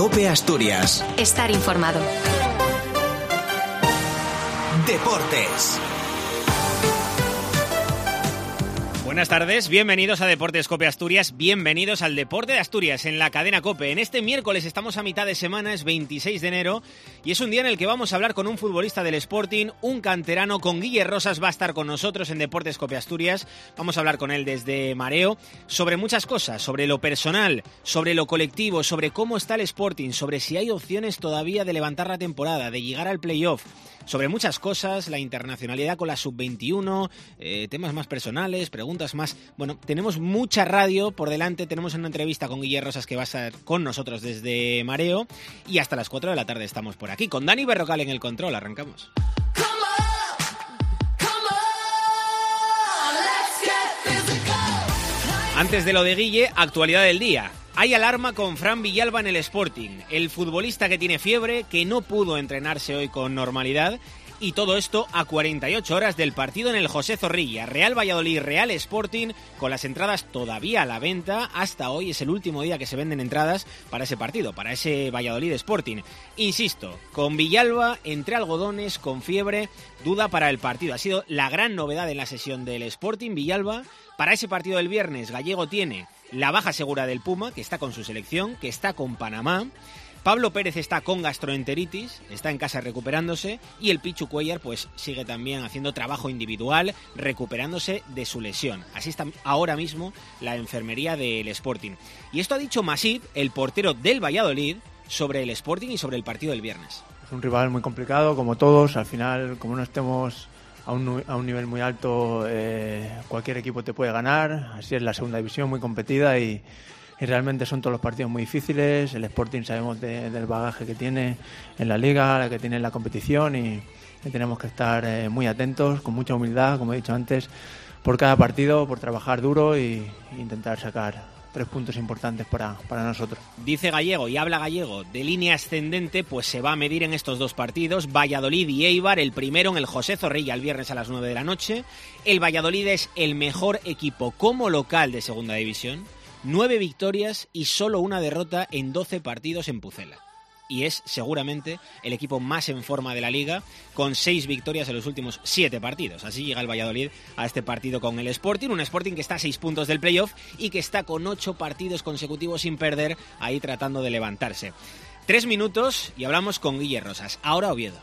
COPE Asturias. Estar informado. Deportes. Buenas tardes, bienvenidos a Deportes COPE Asturias, bienvenidos al Deporte de Asturias en la cadena COPE. En este miércoles estamos a mitad de semana, es 26 de enero y es un día en el que vamos a hablar con un futbolista del Sporting, un canterano, con Guille Rosas, va a estar con nosotros en Deportes COPE Asturias. Vamos a hablar con él desde Mareo sobre muchas cosas, sobre lo personal, sobre lo colectivo, sobre cómo está el Sporting, sobre si hay opciones todavía de levantar la temporada, de llegar al playoff. Sobre muchas cosas, la internacionalidad con la sub-21, temas más personales, preguntas más. Bueno, tenemos mucha radio por delante, tenemos una entrevista con Guille Rosas que va a estar con nosotros desde Mareo y hasta las 4 de la tarde estamos por aquí. Con Dani Berrocal en el control, arrancamos. Antes de lo de Guille, actualidad del día. Hay alarma con Fran Villalba en el Sporting, el futbolista que tiene fiebre, que no pudo entrenarse hoy con normalidad, y todo esto a 48 horas del partido en el José Zorrilla. Real Valladolid, Real Sporting, con las entradas todavía a la venta. Hasta hoy es el último día que se venden entradas para ese partido, para ese Valladolid Sporting. Insisto, con Villalba, entre algodones, con fiebre, duda para el partido. Ha sido la gran novedad en la sesión del Sporting, Villalba. Para ese partido del viernes, Gallego tiene la baja segura del Puma, que está con su selección, que está con Panamá. Pablo Pérez está con gastroenteritis, está en casa recuperándose, y el Pichu Cuéllar pues sigue también haciendo trabajo individual, recuperándose de su lesión. Así está ahora mismo la enfermería del Sporting. Y esto ha dicho Masip, el portero del Valladolid, sobre el Sporting y sobre el partido del viernes. Es un rival muy complicado, como todos. Al final, como no estemos a un nivel muy alto, cualquier equipo te puede ganar. Así es la segunda división, muy competida y realmente son todos los partidos muy difíciles. El Sporting sabemos del bagaje que tiene en la liga, que tiene en la competición y tenemos que estar muy atentos, con mucha humildad, como he dicho antes, por cada partido, por trabajar duro e intentar sacar 3 puntos importantes para nosotros. Dice Gallego y habla Gallego de línea ascendente, pues se va a medir en estos dos partidos, Valladolid y Eibar, el primero en el José Zorrilla el viernes a las 9 de la noche. El Valladolid es el mejor equipo como local de segunda división, 9 victorias y solo una derrota en 12 partidos en Pucela. Y es seguramente el equipo más en forma de la liga, con 6 victorias en los últimos 7 partidos. Así llega el Valladolid a este partido con el Sporting, un Sporting que está a 6 puntos del playoff y que está con 8 partidos consecutivos sin perder, ahí tratando de levantarse. 3 minutos y hablamos con Guille Rosas. Ahora Oviedo.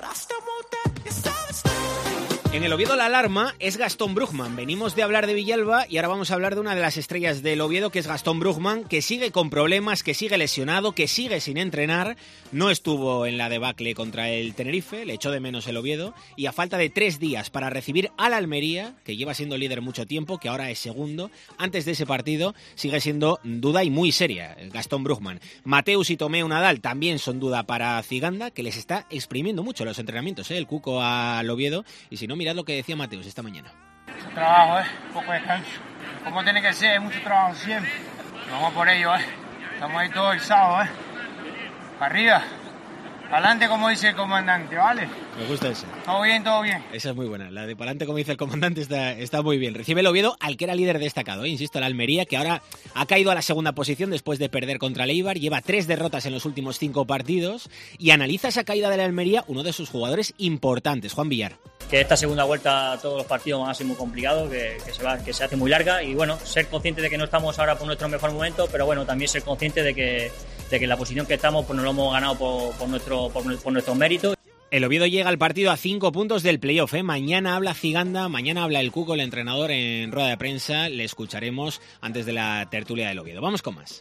En el Oviedo la alarma es Gastón Brugman. Venimos de hablar de Villalba y ahora vamos a hablar de una de las estrellas del Oviedo, que es Gastón Brugman, que sigue con problemas, que sigue lesionado, que sigue sin entrenar. No estuvo en la debacle contra el Tenerife, le echó de menos el Oviedo, y a falta de 3 días para recibir al Almería, que lleva siendo líder mucho tiempo, que ahora es segundo, antes de ese partido sigue siendo duda y muy seria Gastón Brugman. Mateus y Tomeu Nadal también son duda para Ciganda, que les está exprimiendo mucho los entrenamientos, el Cuco al Oviedo, y si no, mirad lo que decía Mateus esta mañana. Mucho trabajo, poco descanso. Como tiene que ser, mucho trabajo siempre. Vamos por ello, Estamos ahí todo el sábado, Para arriba, para adelante como dice el comandante, ¿vale? Me gusta esa. Todo bien, todo bien. Esa es muy buena, la de para adelante como dice el comandante está muy bien. Recibe el Oviedo al que era líder destacado, insisto, el Almería, que ahora ha caído a la segunda posición después de perder contra el Eibar, lleva 3 derrotas en los últimos 5 partidos y analiza esa caída del Almería uno de sus jugadores importantes, Juan Villar. Que esta segunda vuelta todos los partidos van a ser muy complicados, que se hace muy larga y bueno, ser consciente de que no estamos ahora por nuestro mejor momento, pero bueno, también ser consciente de que la posición que estamos pues nos lo hemos ganado por nuestros méritos. El Oviedo llega al partido a 5 puntos del playoff, Mañana habla Ciganda, mañana habla el Cuco, el entrenador, en rueda de prensa. Le escucharemos antes de la tertulia del Oviedo. Vamos con más.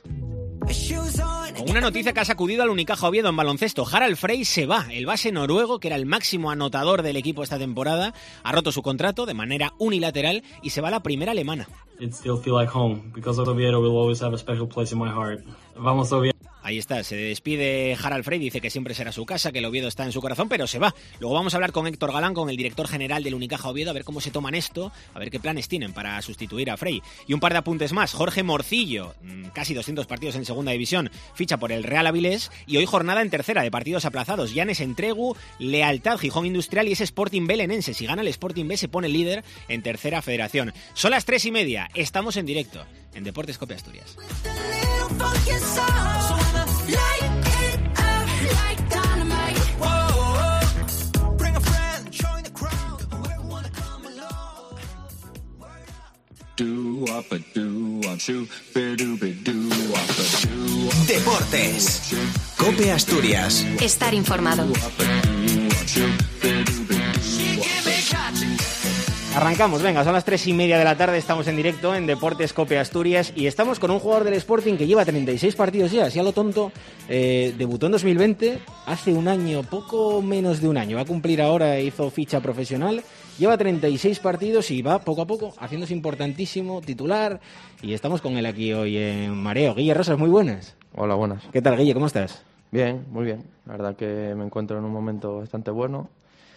Con una noticia que ha sacudido al Unicaja Oviedo en baloncesto. Harald Frey se va. El base noruego, que era el máximo anotador del equipo esta temporada, ha roto su contrato de manera unilateral y se va a la primera alemana. It still feel like home because Oviedo will always have a special place in my heart. Vamos Oviedo. Ahí está, se despide Harald Frey, dice que siempre será su casa, que el Oviedo está en su corazón, pero se va. Luego vamos a hablar con Héctor Galán, con el director general del Unicaja Oviedo, a ver cómo se toman esto, a ver qué planes tienen para sustituir a Frey. Y un par de apuntes más. Jorge Morcillo, casi 200 partidos en segunda división, ficha por el Real Avilés, y hoy jornada en tercera de partidos aplazados. Llanes Entregu, Lealtad, Gijón Industrial y ese Sporting Belenense. Si gana el Sporting B se pone líder en tercera federación. Son las 3:30, estamos en directo en Deportes COPE Asturias. Like Deportes. COPE Asturias. Estar informado. Arrancamos, venga, son las 3:30 de la tarde, estamos en directo en Deportes COPE Asturias y estamos con un jugador del Sporting que lleva 36 partidos ya, así a lo tonto, debutó en 2020, hace un año, poco menos de un año, va a cumplir ahora, hizo ficha profesional, lleva 36 partidos y va poco a poco haciéndose importantísimo, titular, y estamos con él aquí hoy en Mareo. Guille Rosas, muy buenas. Hola, buenas. ¿Qué tal, Guille? ¿Cómo estás? Bien, muy bien. La verdad que me encuentro en un momento bastante bueno,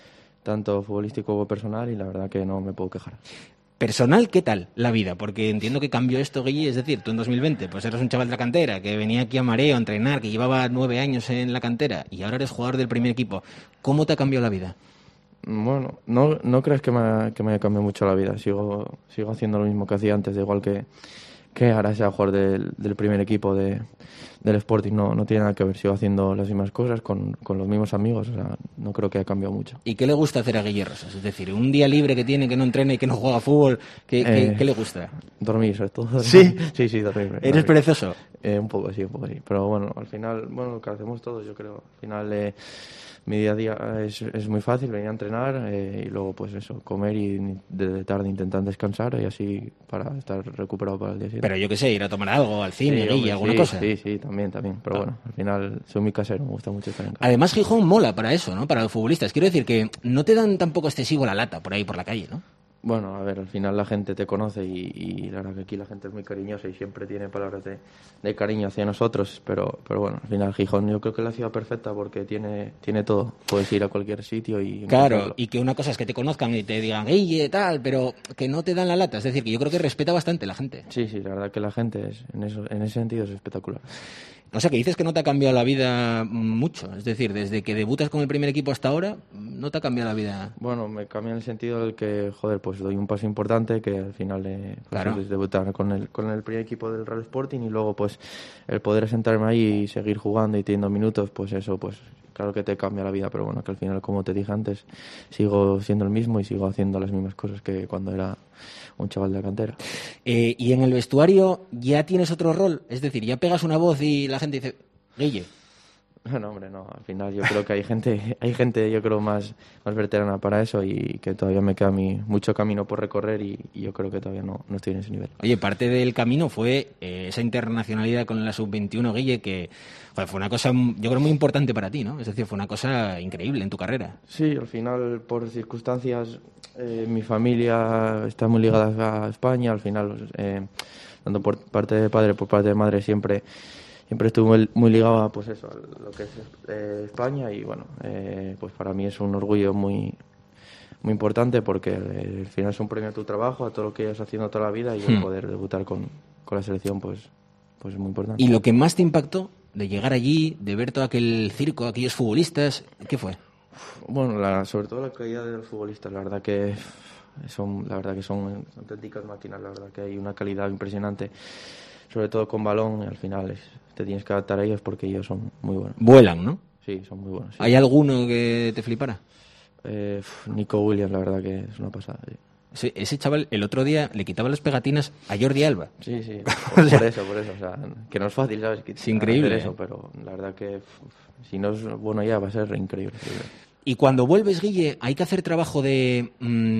tanto futbolístico como personal, y la verdad que no me puedo quejar. Personal, ¿qué tal la vida? Porque entiendo que cambió esto, Guille, es decir, tú en 2020 pues eras un chaval de la cantera, que venía aquí a Mareo a entrenar, que llevaba 9 años en la cantera, y ahora eres jugador del primer equipo. ¿Cómo te ha cambiado la vida? Bueno, no crees que me haya cambiado mucho la vida. Sigo haciendo lo mismo que hacía antes, de igual que ahora sea jugador del primer equipo del Sporting. No tiene nada que ver, sigo haciendo las mismas cosas con los mismos amigos, o sea, no creo que haya cambiado mucho. ¿Y qué le gusta hacer a Guille Rosas? Es decir, un día libre que tiene, que no entrena y que no juega fútbol, ¿qué le gusta? Dormir, sobre todo. ¿Sí? Sí, dormir. ¿Eres perezoso? Un poco sí. Pero bueno, al final, lo que hacemos todos, yo creo, al final mi día a día es muy fácil, venir a entrenar y luego pues eso, comer y de tarde intentar descansar y así para estar recuperado para el día siguiente. Pero yo qué sé, ir a tomar algo, al cine, sí, Guille, alguna cosa. Sí, también. Pero bueno, al final soy muy casero, me gusta mucho estar en casa. Además, Gijón mola para eso, ¿no? Para los futbolistas. Quiero decir que no te dan tampoco excesivo la lata por ahí por la calle, ¿no? Bueno, a ver, al final la gente te conoce y la verdad que aquí la gente es muy cariñosa y siempre tiene palabras de cariño hacia nosotros, pero bueno, al final Gijón yo creo que es la ciudad perfecta porque tiene todo, puedes ir a cualquier sitio y... Claro, y que una cosa es que te conozcan y te digan, ¡ey, tal!, pero que no te dan la lata, es decir, que yo creo que respeta bastante la gente. Sí, la verdad que la gente en ese sentido es espectacular. O sea, que dices que no te ha cambiado la vida mucho. Es decir, desde que debutas con el primer equipo hasta ahora, ¿no te ha cambiado la vida? Bueno, me cambia en el sentido del que, pues doy un paso importante, que al final claro, es debutar con el primer equipo del Real Sporting y luego pues el poder sentarme ahí y seguir jugando y teniendo minutos, pues eso, pues claro que te cambia la vida, pero bueno, que al final, como te dije antes, sigo siendo el mismo y sigo haciendo las mismas cosas que cuando era un chaval de la cantera. ¿Y en el vestuario ya tienes otro rol? Es decir, ya pegas una voz y la gente dice, Guille. No, hombre, no. Al final yo creo que hay gente yo creo más veterana para eso y que todavía me queda mucho camino por recorrer y yo creo que todavía no estoy en ese nivel. Oye, parte del camino fue esa internacionalidad con la Sub-21, Guille, que fue una cosa, yo creo, muy importante para ti, ¿no? Es decir, fue una cosa increíble en tu carrera. Sí, al final, por circunstancias, mi familia está muy ligada a España. Al final, tanto por parte de padre, por parte de madre, siempre estuve muy ligado a, pues eso, a lo que es España y bueno, pues para mí es un orgullo muy importante porque al final es un premio a tu trabajo, a todo lo que llevas haciendo toda la vida y el poder debutar con la selección pues es muy importante. ¿Y lo que más te impactó de llegar allí, de ver todo aquel circo, aquellos futbolistas, qué fue? Bueno, sobre todo la calidad de los futbolistas, la verdad que son auténticas máquinas, la verdad que hay una calidad impresionante, sobre todo con balón, y al final te tienes que adaptar a ellos porque ellos son muy buenos. Vuelan, ¿no? Sí, son muy buenos. Sí. ¿Hay alguno que te flipara? Nico Williams, la verdad que es una pasada. Sí. Ese chaval el otro día le quitaba las pegatinas a Jordi Alba. Sí, por eso, o sea, que no es fácil, ¿sabes? Es increíble. Eso, pero la verdad que si no es bueno ya va a ser increíble. Y cuando vuelves, Guille, hay que hacer trabajo de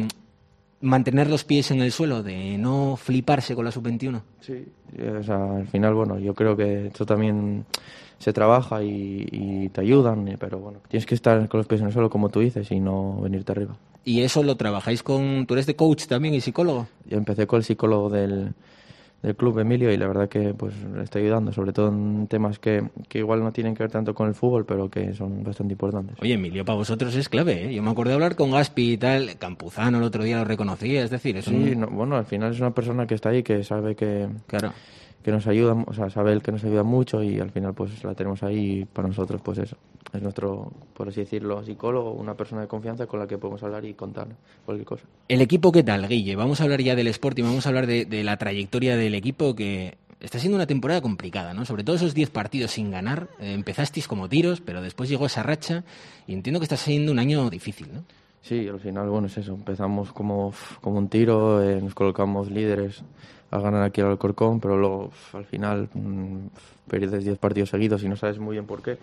mantener los pies en el suelo, de no fliparse con la Sub-21. Sí, o sea, al final, bueno, yo creo que esto también se trabaja y te ayudan, pero bueno, tienes que estar con los pies en el suelo, como tú dices, y no venirte arriba. ¿Y eso lo trabajáis con...? ¿Tú eres de coach también y psicólogo? Yo empecé con el psicólogo del club, Emilio, y la verdad que pues le está ayudando, sobre todo en temas que igual no tienen que ver tanto con el fútbol, pero que son bastante importantes. Oye, Emilio, para vosotros es clave, ¿eh? Yo me acuerdo de hablar con Gaspi y tal, Campuzano el otro día lo reconocía, es decir... bueno, al final es una persona que está ahí, que sabe que... Claro. Que nos ayuda, o sea, sabe él que nos ayuda mucho y al final pues la tenemos ahí y para nosotros pues eso. Es nuestro, por así decirlo, psicólogo, una persona de confianza con la que podemos hablar y contar cualquier cosa. ¿El equipo qué tal, Guille? Vamos a hablar ya del Sporting, vamos a hablar de la trayectoria del equipo, que está siendo una temporada complicada, ¿no? Sobre todo esos 10 partidos sin ganar. Empezasteis como tiros, pero después llegó esa racha y entiendo que está siendo un año difícil, ¿no? Sí, al final, bueno, es eso. Empezamos como un tiro, nos colocamos líderes a ganar aquí al Alcorcón, pero luego al final pierdes 10 partidos seguidos y no sabes muy bien por qué.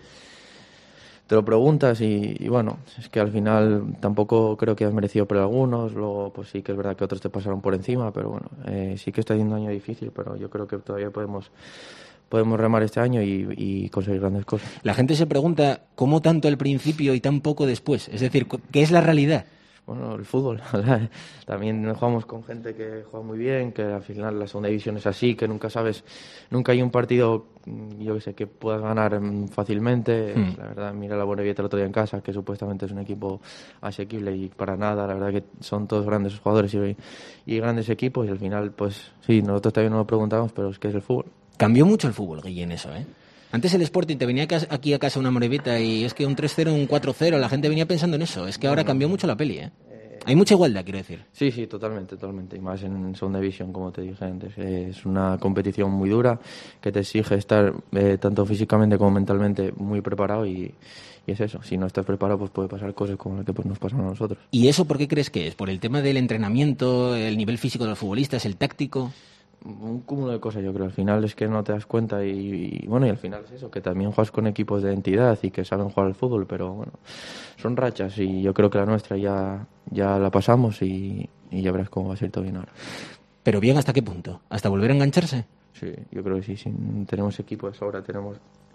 Te lo preguntas y bueno, es que al final tampoco creo que has merecido por algunos, luego pues sí que es verdad que otros te pasaron por encima, pero bueno, sí que está siendo un año difícil, pero yo creo que todavía podemos remar este año y conseguir grandes cosas. La gente se pregunta cómo tanto al principio y tan poco después, es decir, ¿qué es la realidad? Bueno, el fútbol. También jugamos con gente que juega muy bien, que al final la segunda división es así, que nunca sabes, nunca hay un partido, yo que sé, que puedas ganar fácilmente. La verdad, mira la Morevieta el otro día en casa, que supuestamente es un equipo asequible y para nada. La verdad que son todos grandes jugadores y grandes equipos y al final, pues sí, nosotros también nos lo preguntamos, pero es que es el fútbol. Cambió mucho el fútbol, Guille, en eso, ¿eh? Antes el Sporting te venía aquí a casa una Morevieta y es que un 3-0, un 4-0, la gente venía pensando en eso. Es que ahora cambió mucho la peli, ¿eh? Hay mucha igualdad, quiero decir. Sí, totalmente. Y más en segunda división, como te dije antes. Es una competición muy dura que te exige estar tanto físicamente como mentalmente muy preparado y es eso. Si no estás preparado, pues puede pasar cosas como las que pues, nos pasan a nosotros. ¿Y eso por qué crees que es? ¿Por el tema del entrenamiento, el nivel físico de los futbolistas, el táctico? Un cúmulo de cosas, yo creo. Al final es que no te das cuenta y bueno, y al final es eso, que también juegas con equipos de entidad y que saben jugar al fútbol, pero bueno, son rachas y yo creo que la nuestra ya la pasamos y ya verás cómo va a ser todo bien ahora. ¿Pero bien hasta qué punto? ¿Hasta volver a engancharse? Sí, yo creo que sí. Tenemos equipos ahora, tenemos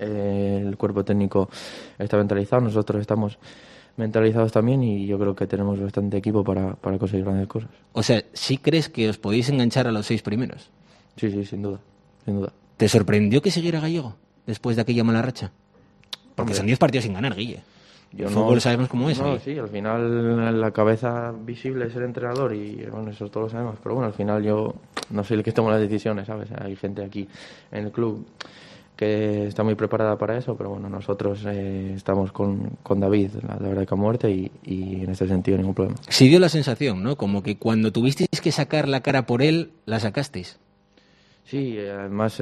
el cuerpo técnico está mentalizado, nosotros estamos mentalizados también y yo creo que tenemos bastante equipo para conseguir grandes cosas. O sea, ¿sí crees que os podéis enganchar a los 6 primeros? Sí, sin duda. ¿Te sorprendió que siguiera Gallego después de aquella mala racha? Porque son 10 partidos sin ganar, Guille. El fútbol sabemos cómo es. No, sí, al final la cabeza visible es el entrenador y bueno, eso todos lo sabemos. Pero bueno, al final yo no soy el que toma las decisiones, ¿sabes? Hay gente aquí en el club que está muy preparada para eso, pero bueno, nosotros estamos con David, la verdad que a muerte y en este sentido ningún problema. Sí dio la sensación, ¿no? Como que cuando tuvisteis que sacar la cara por él, la sacasteis. Sí, además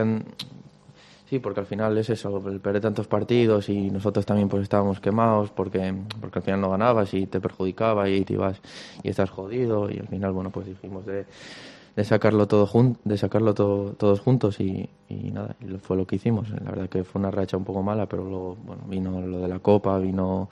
Sí, porque al final es eso, el perder tantos partidos y nosotros también pues estábamos quemados porque al final no ganabas y te perjudicaba y te ibas y estás jodido y al final, bueno, pues dijimos de sacarlo todo todos juntos y nada, y fue lo que hicimos. La verdad que fue una racha un poco mala, pero luego bueno, vino lo de la Copa, vino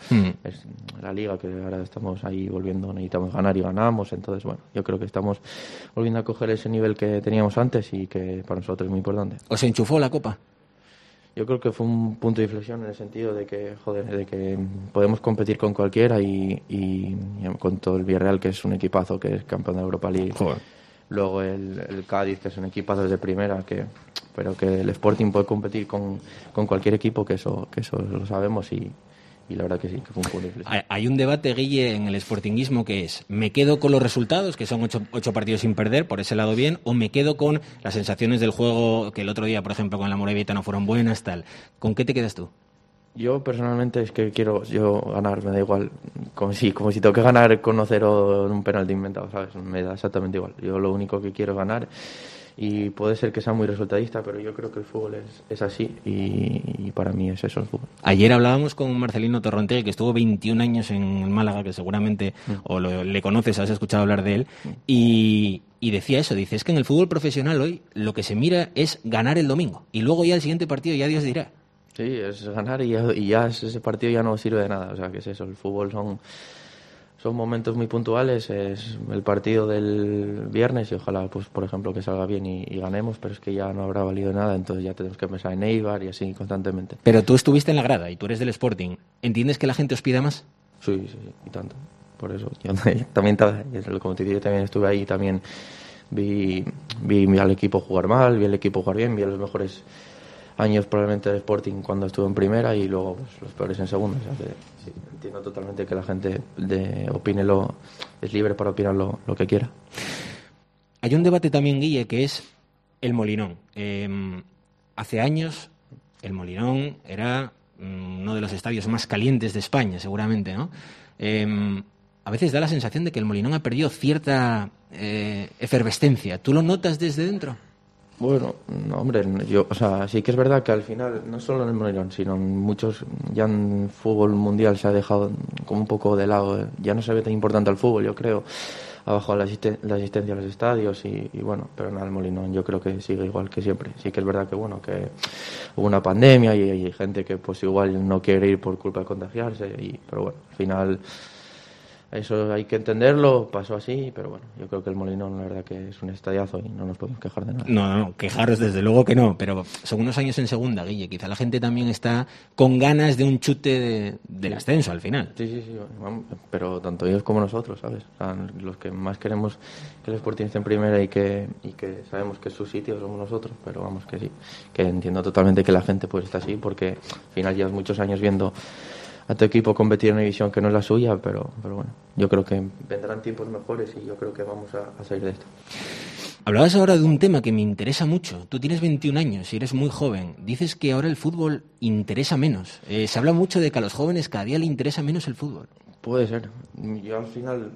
la Liga, que ahora estamos ahí volviendo, necesitamos ganar y ganamos, entonces bueno, yo creo que estamos volviendo a coger ese nivel que teníamos antes y que para nosotros es muy importante. ¿Os enchufó la Copa? Yo creo que fue un punto de inflexión en el sentido de que, de que podemos competir con cualquiera y con todo el Villarreal, que es un equipazo, que es campeón de Europa League. Joder. Luego el Cádiz, que es un equipazo desde primera, pero que el Sporting puede competir con cualquier equipo, que eso lo sabemos y la verdad que sí, que fue un punto de inflexión. Hay un debate, Guille, en el sportinguismo que es: ¿me quedo con los resultados, que son 8 partidos sin perder, por ese lado bien, o me quedo con las sensaciones del juego, que el otro día, por ejemplo, con la Morevieta no fueron buenas, tal? ¿Con qué te quedas tú? Yo personalmente es que quiero ganar, me da igual, como si tengo que ganar con 0 en un penalti inventado, ¿sabes? Me da exactamente igual. Yo lo único que quiero es ganar y puede ser que sea muy resultadista, pero yo creo que el fútbol es así y para mí es eso el fútbol. Ayer hablábamos con Marcelino Torrontegui, que estuvo 21 años en Málaga, que seguramente le conoces, has escuchado hablar de él, y decía eso, dice, es que en el fútbol profesional hoy lo que se mira es ganar el domingo y luego ya el siguiente partido ya Dios dirá. Sí, es ganar y ya ese partido ya no sirve de nada, o sea que es eso, el fútbol son momentos muy puntuales, es el partido del viernes y ojalá, pues por ejemplo, que salga bien y ganemos, pero es que ya no habrá valido nada, entonces ya tenemos que pensar en Eibar y así constantemente. Pero tú estuviste en la grada y tú eres del Sporting, ¿entiendes que la gente os pida más? Sí, y tanto, por eso, yo también, como te digo, también estuve ahí, también vi al equipo jugar mal, vi al equipo jugar bien, vi a los mejores años probablemente del Sporting cuando estuve en primera y luego pues, los peores en segunda. O sea que sí, entiendo totalmente que la gente es libre para opinar lo que quiera. Hay un debate también, Guille, que es el Molinón. Hace años el Molinón era uno de los estadios más calientes de España, seguramente, ¿no? A veces da la sensación de que el Molinón ha perdido cierta efervescencia. ¿Tú lo notas desde dentro? Bueno, no, hombre, sí que es verdad que al final, no solo en el Molinón, sino en muchos, ya en fútbol mundial se ha dejado como un poco de lado, ya no se ve tan importante el fútbol, yo creo, abajo la asistencia a los estadios y bueno, pero nada, el Molinón yo creo que sigue igual que siempre. Sí que es verdad que bueno, que hubo una pandemia y hay gente que pues igual no quiere ir por culpa de contagiarse, pero bueno, al final eso hay que entenderlo, pasó así, pero bueno, yo creo que el Molinón la verdad que es un estadiazo y no nos podemos quejar de nada. No, quejaros desde luego que no, pero son unos años en segunda, Guille, quizá la gente también está con ganas de un chute del ascenso al final. Sí, vamos, pero tanto ellos como nosotros, ¿sabes? O sea, los que más queremos que el Sporting esté en primera y que sabemos que es su sitio somos nosotros, pero vamos que sí, que entiendo totalmente que la gente pues está así, porque al final llevas muchos años viendo a tu equipo competir en una división que no es la suya, pero bueno, yo creo que vendrán tiempos mejores y yo creo que vamos a salir de esto. Hablabas ahora de un tema que me interesa mucho. Tú tienes 21 años y eres muy joven. Dices que ahora el fútbol interesa menos. Se habla mucho de que a los jóvenes cada día le interesa menos el fútbol. Puede ser. Yo al final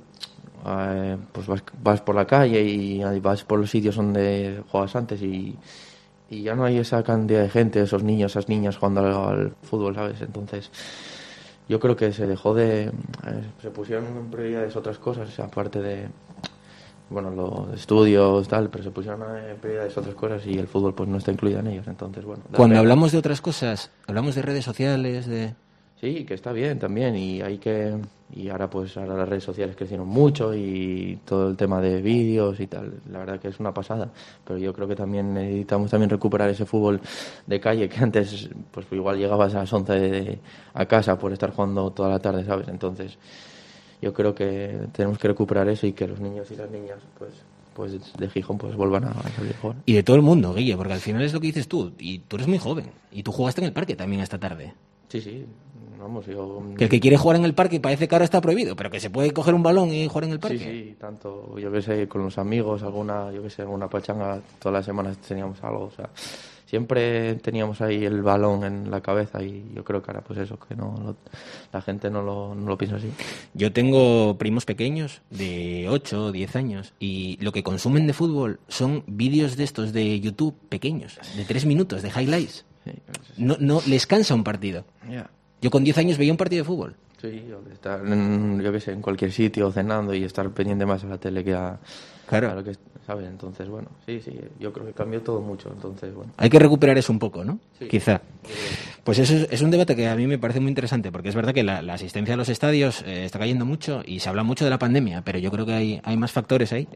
pues vas por la calle y vas por los sitios donde juegas antes y ya no hay esa cantidad de gente, esos niños, esas niñas jugando al fútbol, ¿sabes? Entonces yo creo que se pusieron en prioridades otras cosas, aparte de, bueno, los estudios, tal, pero se pusieron en prioridades otras cosas y el fútbol pues no está incluido en ellos, entonces, bueno. Cuando hablamos de otras cosas, hablamos de redes sociales, de... Sí, que está bien también y ahora las redes sociales crecieron mucho y todo el tema de vídeos y tal, la verdad que es una pasada, pero yo creo que también necesitamos recuperar ese fútbol de calle que antes pues igual llegabas a las 11 a casa por estar jugando toda la tarde, ¿sabes? Entonces yo creo que tenemos que recuperar eso y que los niños y las niñas pues de Gijón pues vuelvan a salir a jugar. Y de todo el mundo, Guille, porque al final es lo que dices tú, y tú eres muy joven y tú jugaste en el parque también esta tarde. Sí. Vamos, que el que quiere jugar en el parque parece que ahora está prohibido, pero que se puede coger un balón y jugar en el parque. Sí, tanto, yo que sé, con los amigos, alguna pachanga, todas las semanas teníamos algo, o sea, siempre teníamos ahí el balón en la cabeza y yo creo que ahora pues eso, que la gente no lo piensa así. Yo tengo primos pequeños de 8 o 10 años y lo que consumen de fútbol son vídeos de estos de YouTube pequeños, de 3 minutos, de highlights. Sí. No les cansa un partido. Yeah. Yo con 10 años veía un partido de fútbol. Sí, estar en cualquier sitio cenando y estar pendiente más a la tele que a lo que sabes. Entonces, bueno, sí, yo creo que cambió todo mucho. Entonces, bueno. Hay que recuperar eso un poco, ¿no? Sí. Quizá. Pues eso es un debate que a mí me parece muy interesante, porque es verdad que la asistencia a los estadios está cayendo mucho y se habla mucho de la pandemia, pero yo creo que hay más factores ahí.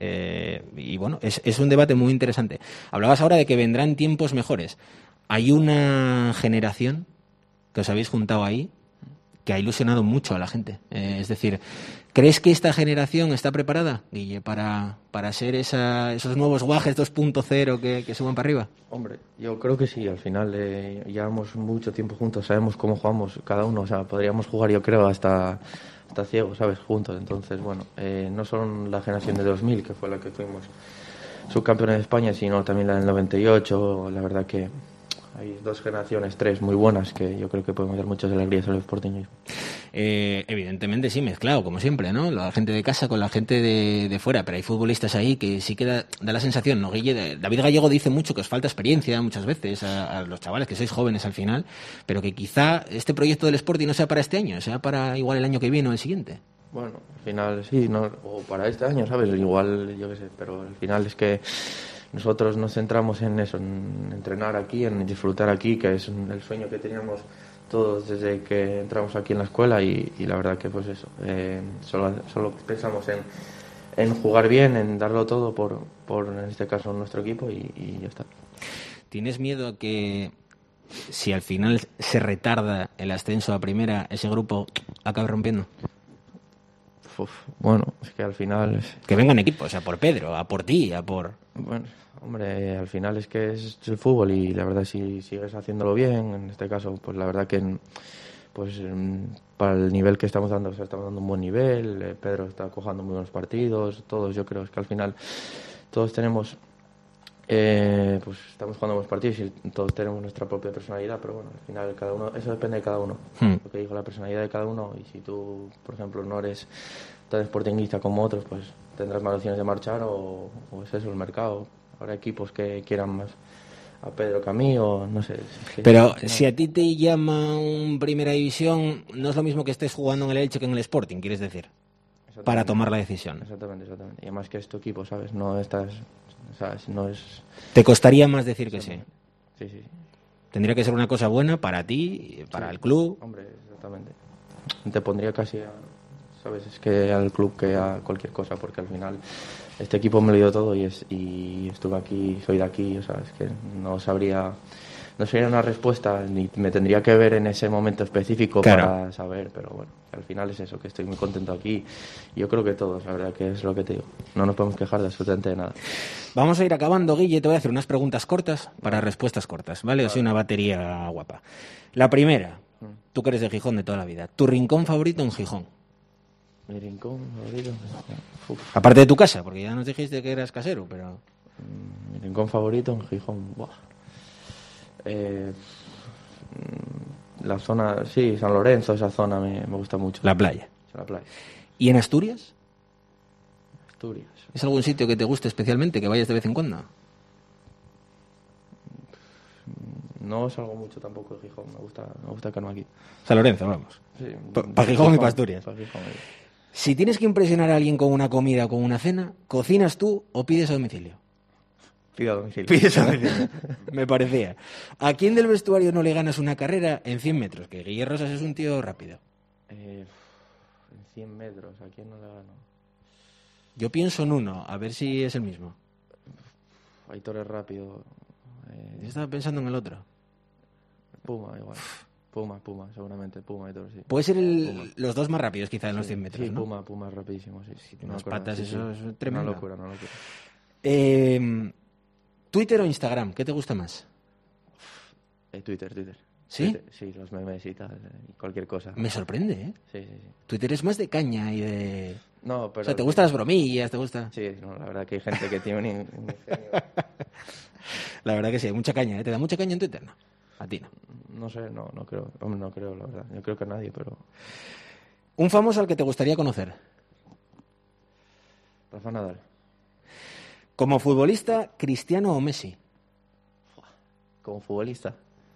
Y bueno, es un debate muy interesante. Hablabas ahora de que vendrán tiempos mejores. Hay una generación que os habéis juntado ahí, que ha ilusionado mucho a la gente. Es decir, ¿crees que esta generación está preparada, Guille, para ser esos nuevos Guajes 2.0 que suban para arriba? Hombre, yo creo que sí. Al final llevamos mucho tiempo juntos, sabemos cómo jugamos cada uno. O sea, podríamos jugar, yo creo, hasta ciegos, ¿sabes? Juntos. Entonces, bueno, no solo la generación de 2000, que fue la que fuimos subcampeones de España, sino también la del 98. La verdad que hay 2 generaciones, 3 muy buenas que yo creo que podemos dar muchas alegrías al Sporting. Evidentemente sí, mezclado, como siempre, ¿no? La gente de casa con la gente de fuera, pero hay futbolistas ahí que sí que da la sensación, ¿no, Guille? David Gallego dice mucho que os falta experiencia muchas veces a los chavales, que sois jóvenes al final, pero que quizá este proyecto del Sporting no sea para este año, sea para igual el año que viene o el siguiente. Bueno, al final sí, no, o para este año, ¿sabes? Igual, yo qué sé, pero al final es que nosotros nos centramos en eso, en entrenar aquí, en disfrutar aquí, que es el sueño que teníamos todos desde que entramos aquí en la escuela y la verdad que pues eso, solo pensamos en jugar bien, en darlo todo por en este caso nuestro equipo y ya está. ¿Tienes miedo a que si al final se retarda el ascenso a primera, ese grupo acabe rompiendo? Bueno, es que al final... Que vengan equipos, a por Pedro, a por ti, a por... Bueno, hombre, al final es que es el fútbol y la verdad si sigues haciéndolo bien, en este caso, pues la verdad que pues para el nivel que estamos dando, o sea, estamos dando un buen nivel, Pedro está cojando muy buenos partidos, todos, yo creo que al final todos tenemos... pues estamos jugando buenos partidos y todos tenemos nuestra propia personalidad, pero bueno, al final cada uno, eso depende de cada uno, lo que digo, la personalidad de cada uno, y si tú, por ejemplo, no eres tan sportinguista como otros, pues tendrás más opciones de marchar o es eso, el mercado. Habrá equipos que quieran más a Pedro que a mí, o no sé. Es que, pero si a ti te llama un Primera División, no es lo mismo que estés jugando en el Elche que en el Sporting, quieres decir, para tomar la decisión. Exactamente. Y además que es tu equipo, ¿sabes? No estás, ¿sabes? No es... ¿Te costaría más decir que sí? Sí. Tendría que ser una cosa buena para ti, para el club. Hombre, exactamente. Te pondría casi ¿sabes? Es que al club que a cualquier cosa, porque al final este equipo me lo dio todo y estuve aquí, soy de aquí, o sea, es que no sería una respuesta, ni me tendría que ver en ese momento específico para saber, pero bueno, al final es eso, que estoy muy contento aquí. Yo creo que todos, la verdad, que es lo que te digo. No nos podemos quejar de absolutamente nada. Vamos a ir acabando, Guille, te voy a hacer unas preguntas cortas para respuestas cortas, ¿vale? Así una batería guapa. La primera, tú que eres de Gijón de toda la vida, ¿tu rincón favorito en Gijón? Mi rincón favorito... Aparte de tu casa, porque ya nos dijiste que eras casero, pero... Mi rincón favorito en Gijón... la zona... Sí, San Lorenzo, esa zona me gusta mucho. La playa. La playa. ¿Y en Asturias? Asturias. ¿Es algún sitio que te guste especialmente, que vayas de vez en cuando? No salgo mucho tampoco de Gijón, me gusta quedarme aquí. San Lorenzo, vamos. Sí, para Gijón y para Asturias. Pa Gijón. Si tienes que impresionar a alguien con una comida o con una cena, ¿cocinas tú o pides a domicilio? Pido a domicilio. Pides a domicilio. Me parecía. ¿A quién del vestuario no le ganas una carrera en 100 metros? Que Guille Rosas es un tío rápido. En 100 metros, ¿a quién no le gano? Yo pienso en uno, a ver si es el mismo. Aitor es rápido. Yo estaba pensando en el otro. Puma, igual. Puma, seguramente. Puma, Aitor, sí. Puede ser los dos más rápidos, quizá, en los 100 metros, sí, ¿no? Puma es rapidísimo, sí. Unas patas, eso es tremendo. Una locura. ¿Twitter o Instagram? ¿Qué te gusta más? Twitter. ¿Sí? Twitter, sí, los memes y tal, y cualquier cosa. Me sorprende, ¿eh? Sí. Twitter es más de caña y de... No, pero... O sea, ¿te gustan las bromillas? ¿Te gusta? Sí, no, la verdad que hay gente que tiene un ingenio. La verdad que sí, hay mucha caña, ¿eh? ¿Te da mucha caña en Twitter? No, a ti no. No sé, no creo. Hombre, no creo, la verdad. Yo creo que a nadie, pero... ¿Un famoso al que te gustaría conocer? Rafa Nadal. Como futbolista, ¿Cristiano o Messi? Como futbolista.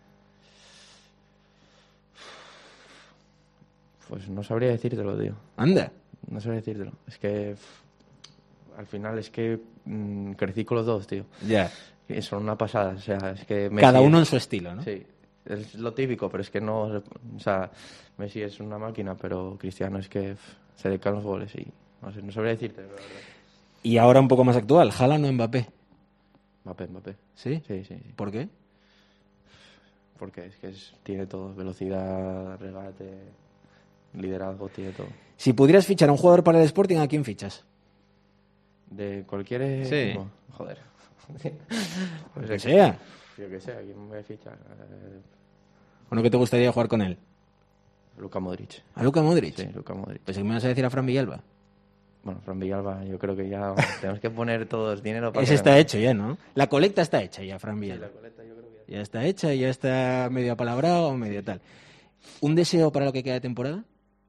Pues no sabría decírtelo, tío. Anda. No sabría decírtelo. Es que... al final es que crecí con los dos, tío. Ya. Son una pasada, o sea, es que... Messi cada uno en su estilo, ¿no? Sí. Es lo típico, pero es que no... O sea, Messi es una máquina, pero Cristiano es que se le caen los goles y... No sé, no sabría decirte, la verdad. Y ahora un poco más actual, ¿Haaland o Mbappé? Mbappé. ¿Sí? Sí. ¿Por qué? Porque es que tiene todo. Velocidad, regate, liderazgo, tiene todo. Si pudieras fichar a un jugador para el Sporting, ¿a quién fichas? ¿De cualquier sí. equipo? Joder. Pues que sea. Yo que sé, ¿a quién me voy a fichar? ¿O que te gustaría jugar con él? Luka Modric. ¿A Luka Modric? Sí, Luka Modric. Pues que me vas a decir a Fran Villalba. Bueno, Fran Villalba, yo creo que ya tenemos que poner todos dinero para... Ese está hecho ya, ¿no? La colecta está hecha ya, Fran Villalba. Sí, la colecta yo creo que ya está hecha, ya está medio apalabrado, medio tal. ¿Un deseo para lo que queda de temporada?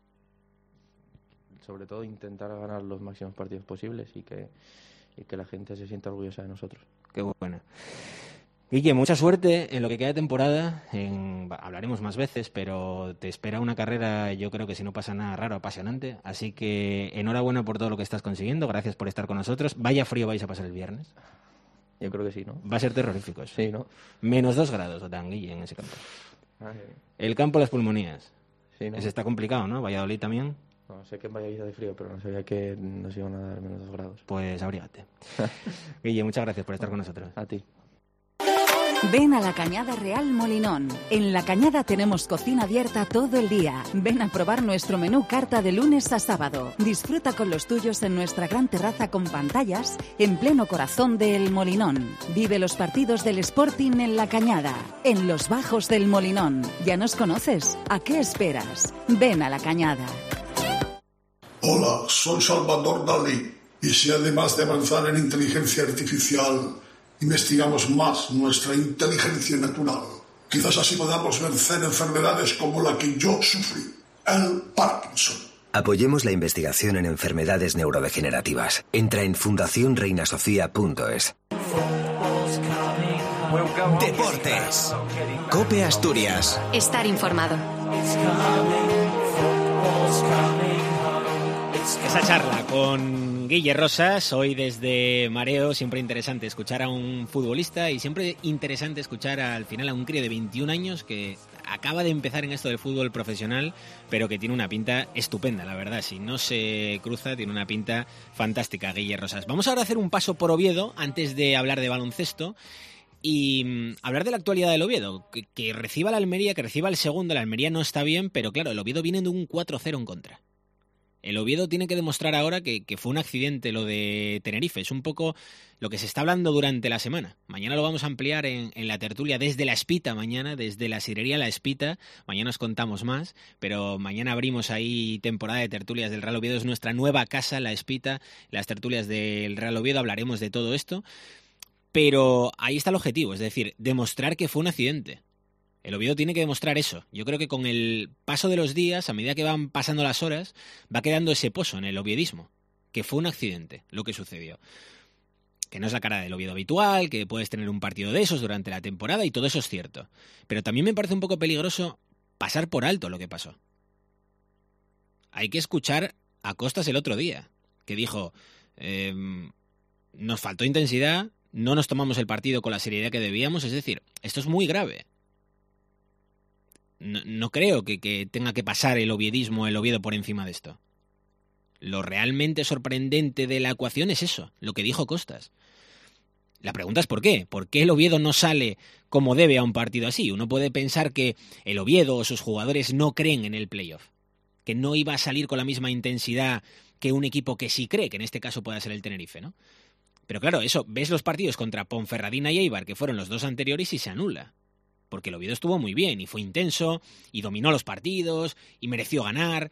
Sobre todo intentar ganar los máximos partidos posibles y que la gente se sienta orgullosa de nosotros. Qué buena. Guille, mucha suerte en lo que queda de temporada. Hablaremos más veces, pero te espera una carrera, yo creo que si no pasa nada raro, apasionante. Así que enhorabuena por todo lo que estás consiguiendo. Gracias por estar con nosotros. Vaya frío vais a pasar el viernes. Yo creo que sí, ¿no? Va a ser terrorífico eso. Sí, ¿no? -2 grados, Dan, Guille, en ese campo. Ay. El campo de las pulmonías. Sí, ¿no? Ese está complicado, ¿no? Valladolid también. No, sé que en Valladolid de frío, pero no sabía que nos iban a dar -2 grados. Pues abrígate. Guille, muchas gracias por estar con nosotros. A ti. Ven a La Cañada Real Molinón. En La Cañada tenemos cocina abierta todo el día. Ven a probar nuestro menú carta de lunes a sábado. Disfruta con los tuyos en nuestra gran terraza con pantallas en pleno corazón de El Molinón. Vive los partidos del Sporting en La Cañada, en los bajos del Molinón. ¿Ya nos conoces? ¿A qué esperas? Ven a La Cañada. Hola, soy Salvador Dalí. Y si además de avanzar en inteligencia artificial, investigamos más nuestra inteligencia natural, quizás así podamos vencer enfermedades como la que yo sufrí, el Parkinson. Apoyemos la investigación en enfermedades neurodegenerativas. Entra en fundacionreinasofía.es. Deportes. COPE Asturias. Estar informado. Esa charla con Guille Rosas, hoy desde Mareo, siempre interesante escuchar a un futbolista y siempre interesante escuchar al final a un crío de 21 años que acaba de empezar en esto del fútbol profesional, pero que tiene una pinta estupenda, la verdad. Si no se cruza, tiene una pinta fantástica, Guille Rosas. Vamos ahora a hacer un paso por Oviedo antes de hablar de baloncesto y hablar de la actualidad del Oviedo, que reciba la Almería, que reciba el segundo. La Almería no está bien, pero claro, el Oviedo viene de un 4-0 en contra. El Oviedo tiene que demostrar ahora que fue un accidente lo de Tenerife. Es un poco lo que se está hablando durante la semana. Mañana lo vamos a ampliar en la tertulia desde La Espita mañana, desde la sidrería La Espita. Mañana os contamos más, pero mañana abrimos ahí temporada de tertulias del Real Oviedo. Es nuestra nueva casa, La Espita, las tertulias del Real Oviedo. Hablaremos de todo esto. Pero ahí está el objetivo, es decir, demostrar que fue un accidente. El Oviedo tiene que demostrar eso. Yo creo que con el paso de los días, a medida que van pasando las horas, va quedando ese pozo en el oviedismo, que fue un accidente lo que sucedió. Que no es la cara del Oviedo habitual, que puedes tener un partido de esos durante la temporada y todo eso es cierto. Pero también me parece un poco peligroso pasar por alto lo que pasó. Hay que escuchar a Costas el otro día, que dijo, nos faltó intensidad, no nos tomamos el partido con la seriedad que debíamos, es decir, esto es muy grave. No creo que tenga que pasar el oviedismo, el Oviedo por encima de esto. Lo realmente sorprendente de la ecuación es eso, lo que dijo Costas. La pregunta es ¿por qué? ¿Por qué el Oviedo no sale como debe a un partido así? Uno puede pensar que el Oviedo o sus jugadores no creen en el playoff, que no iba a salir con la misma intensidad que un equipo que sí cree, que en este caso pueda ser el Tenerife, ¿no? Pero claro, eso, ves los partidos contra Ponferradina y Eibar, que fueron los dos anteriores, y se anula. Porque el Oviedo estuvo muy bien y fue intenso y dominó los partidos y mereció ganar.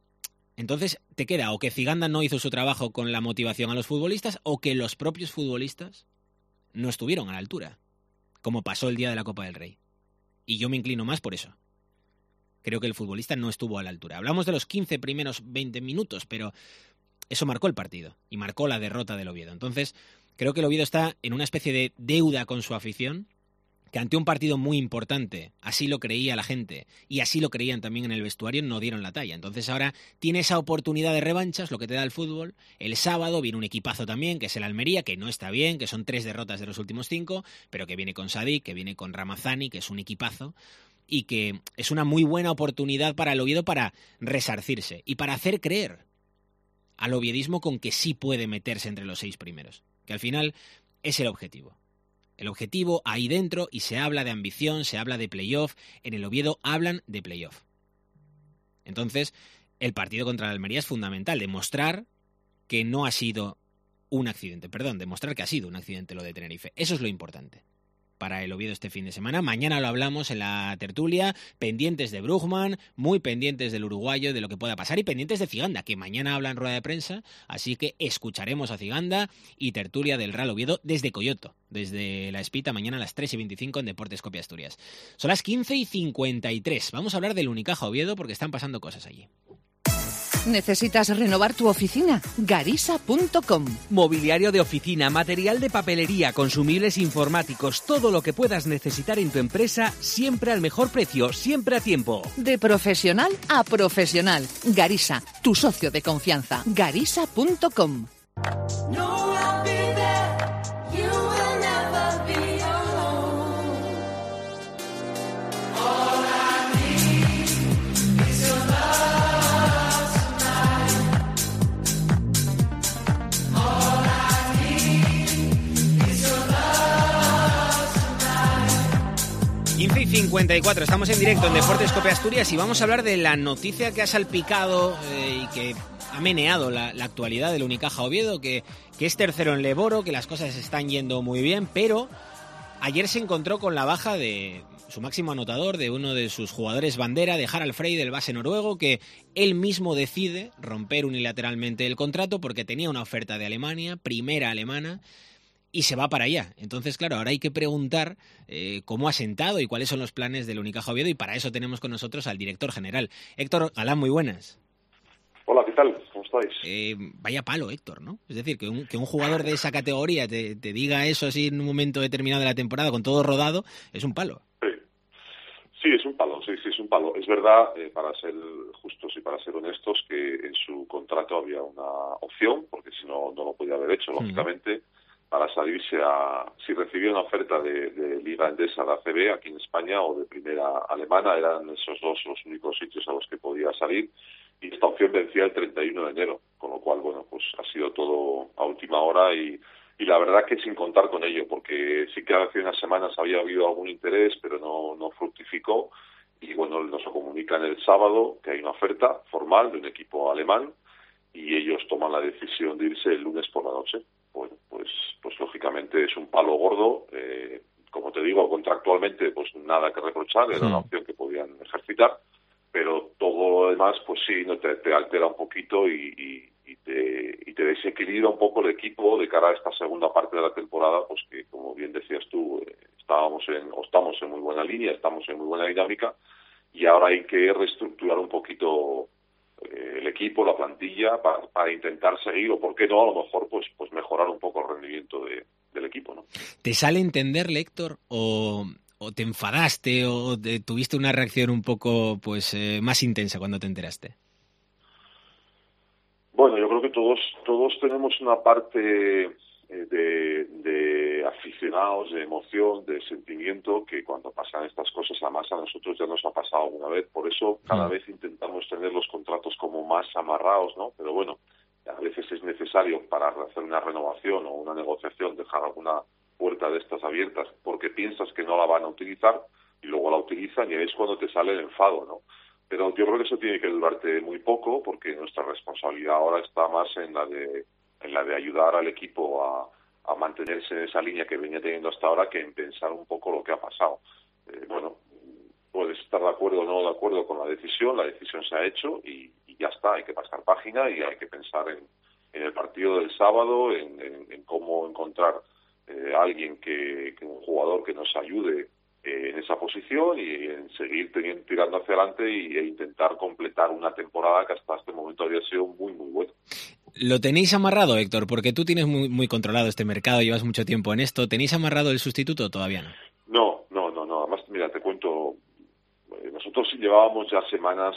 Entonces te queda o que Ziganda no hizo su trabajo con la motivación a los futbolistas o que los propios futbolistas no estuvieron a la altura, como pasó el día de la Copa del Rey. Y yo me inclino más por eso. Creo que el futbolista no estuvo a la altura. Hablamos de los 15 primeros 20 minutos, pero eso marcó el partido y marcó la derrota del Oviedo. Entonces creo que el Oviedo está en una especie de deuda con su afición, que ante un partido muy importante, así lo creía la gente y así lo creían también en el vestuario, no dieron la talla. Entonces ahora tiene esa oportunidad de revanchas, lo que te da el fútbol. El sábado viene un equipazo también, que es el Almería, que no está bien, que son 3 derrotas de los últimos 5, pero que viene con Sadik, que viene con Ramazani, que es un equipazo, y que es una muy buena oportunidad para el Oviedo para resarcirse y para hacer creer al oviedismo con que sí puede meterse entre los 6 primeros, que al final es el objetivo. El objetivo ahí dentro, y se habla de ambición, se habla de playoff. En el Oviedo hablan de playoff. Entonces, el partido contra la Almería es fundamental. Demostrar que no ha sido un accidente. Demostrar que ha sido un accidente lo de Tenerife. Eso es lo importante para el Oviedo este fin de semana. Mañana lo hablamos en la tertulia, pendientes de Brugman, muy pendientes del uruguayo, de lo que pueda pasar, y pendientes de Ziganda, que mañana habla en rueda de prensa, así que escucharemos a Ziganda y tertulia del Real Oviedo desde Coyoto, desde La Espita, mañana a las 3:25 en Deportes COPE Asturias. Son las 15:53. Vamos a hablar del Unicaja Oviedo porque están pasando cosas allí. ¿Necesitas renovar tu oficina? Garisa.com. Mobiliario de oficina, material de papelería, consumibles informáticos, todo lo que puedas necesitar en tu empresa, siempre al mejor precio, siempre a tiempo. De profesional a profesional. Garisa, tu socio de confianza. Garisa.com. y 54, estamos en directo en Deportes COPE Asturias y vamos a hablar de la noticia que ha salpicado y que ha meneado la actualidad del Unicaja Oviedo, que es tercero en Leboro, que las cosas están yendo muy bien, pero ayer se encontró con la baja de su máximo anotador, de uno de sus jugadores bandera, de Harald Frey, el base noruego, que él mismo decide romper unilateralmente el contrato porque tenía una oferta de Alemania, primera alemana, y se va para allá. Entonces, claro, ahora hay que preguntar cómo ha sentado y cuáles son los planes del Unicaja Oviedo, y para eso tenemos con nosotros al director general. Héctor Galán, muy buenas. Hola, ¿qué tal? ¿Cómo estáis? Vaya palo, Héctor, ¿no? Es decir, que un jugador de esa categoría te diga eso así en un momento determinado de la temporada, con todo rodado, es un palo. Sí, es un palo, sí, es un palo. Es verdad, para ser justos y para ser honestos, que en su contrato había una opción, porque si no, no lo podía haber hecho, lógicamente, para salirse si recibía una oferta de Liga Endesa, de ACB, aquí en España, o de Primera Alemana, eran esos dos los únicos sitios a los que podía salir, y esta opción vencía el 31 de enero, con lo cual, bueno, pues ha sido todo a última hora y la verdad que sin contar con ello, porque sí que hace unas semanas había habido algún interés, pero no fructificó, y bueno, nos lo comunican el sábado que hay una oferta formal de un equipo alemán, y ellos toman la decisión de irse el lunes por la noche. Bueno, pues lógicamente es un palo gordo, como te digo, contractualmente pues nada que reprochar, era una opción que podían ejercitar, pero todo lo demás pues sí, no te altera un poquito y te desequilibra un poco el equipo de cara a esta segunda parte de la temporada, pues que como bien decías tú, estamos en muy buena línea, estamos en muy buena dinámica, y ahora hay que reestructurar un poquito el equipo, la plantilla, para intentar seguir, o por qué no, a lo mejor pues mejorar un poco el rendimiento del equipo, ¿no? ¿Te sale entenderle, Héctor, o te enfadaste o tuviste una reacción un poco pues más intensa cuando te enteraste? Bueno, yo creo que todos tenemos una parte de aficionados, de emoción, de sentimiento, que cuando pasan estas cosas, además a nosotros ya nos ha pasado alguna vez. Por eso cada vez intentamos tener los contratos como más amarrados, ¿no? Pero bueno, a veces es necesario para hacer una renovación o una negociación dejar alguna puerta de estas abiertas porque piensas que no la van a utilizar y luego la utilizan, y es cuando te sale el enfado, ¿no? Pero yo creo que eso tiene que durarte muy poco, porque nuestra responsabilidad ahora está más en la de ayudar al equipo a mantenerse en esa línea que venía teniendo hasta ahora, que en pensar un poco lo que ha pasado. Bueno, puedes estar de acuerdo o no de acuerdo con la decisión se ha hecho y ya está, hay que pasar página y hay que pensar en el partido del sábado, en cómo encontrar a alguien un jugador que nos ayude en esa posición, y en seguir tirando hacia adelante e intentar completar una temporada que hasta este momento había sido muy, muy buena. ¿Lo tenéis amarrado, Héctor? Porque tú tienes muy, muy controlado este mercado, llevas mucho tiempo en esto. ¿Tenéis amarrado el sustituto o todavía no? No. Además, mira, te cuento, nosotros llevábamos ya semanas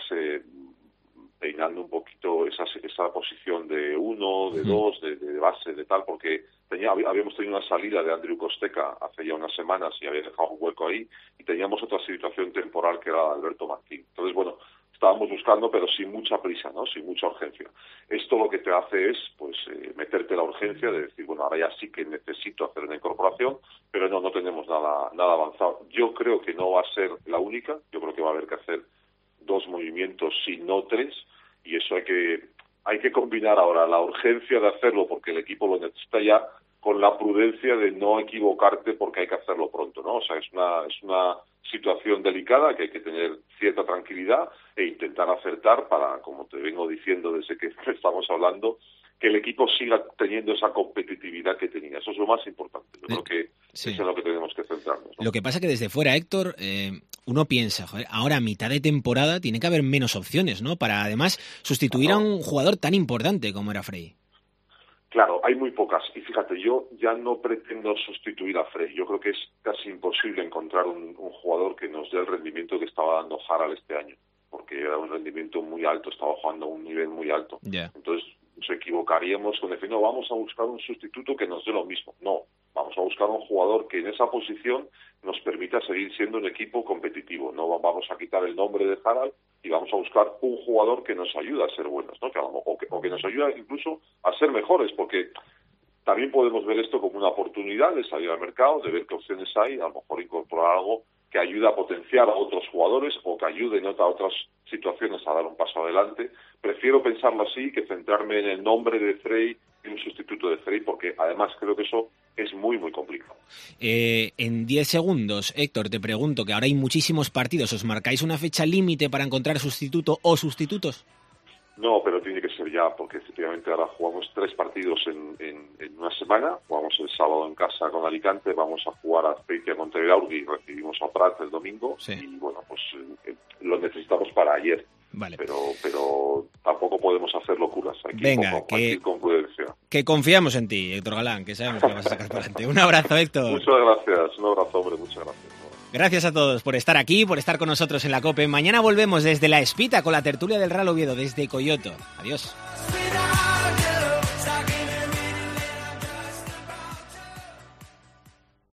peinando un poquito esa posición de 1, de 2, de base, de tal, porque habíamos tenido una salida de Andrew Costeca hace ya unas semanas y había dejado un hueco ahí, y teníamos otra situación temporal que era Alberto Martín. Entonces, bueno, estábamos buscando, pero sin mucha prisa, ¿no? Sin mucha urgencia. Esto lo que te hace es, pues, meterte la urgencia de decir, bueno, ahora ya sí que necesito hacer una incorporación, pero no tenemos nada avanzado. Yo creo que no va a ser la única, yo creo que va a haber que hacer 2 movimientos, si no 3, y eso hay que combinar ahora la urgencia de hacerlo porque el equipo lo necesita ya, con la prudencia de no equivocarte porque hay que hacerlo pronto, ¿no? O sea, es una situación delicada que hay que tener cierta tranquilidad e intentar acertar para, como te vengo diciendo desde que estamos hablando, que el equipo siga teniendo esa competitividad que tenía. Eso es lo más importante. Yo creo que es en lo que tenemos que centrarnos, ¿no? Lo que pasa que desde fuera, Héctor, uno piensa, joder, ahora a mitad de temporada tiene que haber menos opciones, ¿no? Para además sustituir a un jugador tan importante como era Frey. Claro, hay muy pocas. Y fíjate, yo ya no pretendo sustituir a Frey. Yo creo que es casi imposible encontrar un jugador que nos dé el rendimiento que estaba dando Harald este año, porque era un rendimiento muy alto, estaba jugando a un nivel muy alto. Entonces nos equivocaríamos con decir, no, vamos a buscar un sustituto que nos dé lo mismo. No, vamos a buscar un jugador que en esa posición nos permita seguir siendo un equipo competitivo. No vamos a quitar el nombre de Harald y vamos a buscar un jugador que nos ayude a ser buenos, ¿no? O que nos ayude incluso a ser mejores, porque también podemos ver esto como una oportunidad de salir al mercado, de ver qué opciones hay, a lo mejor incorporar algo que ayude a potenciar a otros jugadores o que ayude en otras situaciones a dar un paso adelante. Prefiero pensarlo así que centrarme en el nombre de Frey y un sustituto de Frey, porque además creo que eso es muy, muy complicado. En 10 segundos, Héctor, te pregunto, que ahora hay muchísimos partidos. ¿Os marcáis una fecha límite para encontrar sustituto o sustitutos? No, pero tiene que ser ya, porque efectivamente ahora jugamos 3 partidos en una semana. Jugamos el sábado en casa con Alicante, vamos a jugar a Azpeitia contra el Aurgi y recibimos a Prat el domingo. Sí. Y bueno, pues lo necesitamos para ayer. Vale. Pero tampoco podemos hacer locuras. Aquí con prudencia. Que confiamos en ti, Héctor Galán, que sabemos que lo vas a sacar para adelante. Un abrazo, Héctor. Muchas gracias, un abrazo, hombre, muchas gracias. Gracias a todos por estar aquí, por estar con nosotros en la COPE. Mañana volvemos desde La Espita con la tertulia del Real Oviedo, desde Coyoto. Adiós.